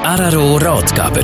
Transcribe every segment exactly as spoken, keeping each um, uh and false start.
Araro Ratgeber.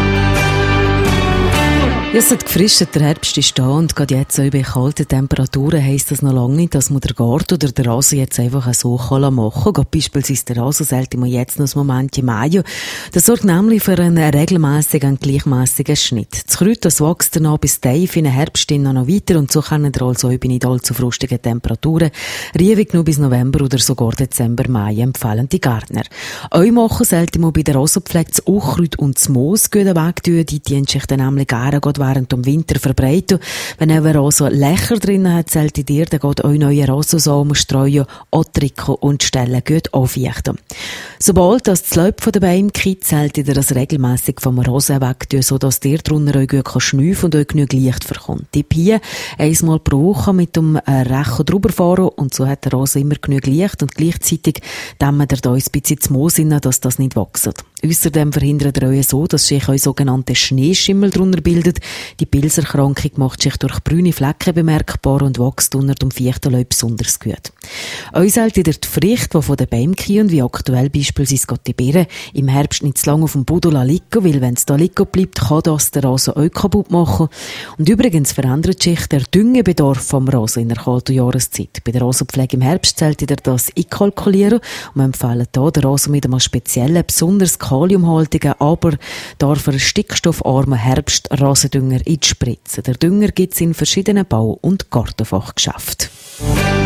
Ja, es hat gefrischt, der Herbst ist da und gerade jetzt auch bei kalten Temperaturen heisst das noch lange nicht, dass man den Garten oder den Rasen jetzt einfach so machen kann. Gerade beispielsweise der Rasen sollte man jetzt noch ein Moment im Mai. Das sorgt nämlich für einen regelmässigen und gleichmässigen Schnitt. Das Kräut, das wächst dann bis tief in den Herbst noch weiter und so können ihr also bei nicht allzu frustigen Temperaturen riewig nur bis November oder sogar Dezember, Mai empfehlen die Gärtner. Euch machen sollte man bei der Rosenpflege das Unkräut und das Moos gut wegtun, die dienen sich dann nämlich gerne während dem Winter verbreiten. Wenn ihr also Löcher drin habt, solltet ihr dann geht euch neue Rosensamen streuen, antricken und Stellen gut anfeuchten. Sobald das Laub von den Bäumen kippt, solltet ihr das regelmässig vom Rosen wegtun, sodass ihr drunter euch gut schnüffeln und euch genug Licht verkommt. Tipp hier, einmal pro Woche mit dem Rechen drüber fahren und so hat der Rosen immer genug Licht und gleichzeitig dämmt ihr da ein bisschen das Moos rein, dass das nicht wächst. Außerdem verhindert ihr euch so, dass sich euch sogenannte Schneeschimmel drunter bildet. Die Pilzerkrankung macht sich durch brüne Flecken bemerkbar und wächst unter dem Fichtenlaub besonders gut. Euch solltet ihr die Früchte, die von den Bäumen kommen, wie aktuell beispielsweise die Birne, im Herbst nicht zu lange auf dem Boden liegen, weil wenn es da liegen bleibt, kann das den Rasen euch kaputt machen. Und übrigens verändert sich der Düngebedarf vom Rasen in der kalten Jahreszeit. Bei der Rasenpflege im Herbst solltet ihr das einkalkulieren und wir empfehlen hier den Rasen mit einem speziellen, besonders kaliumhaltigen, aber dafür stickstoffarmen Herbstrasendünger einspritzen. Der Dünger gibt es in verschiedenen Bau- und Gartenfachgeschäften.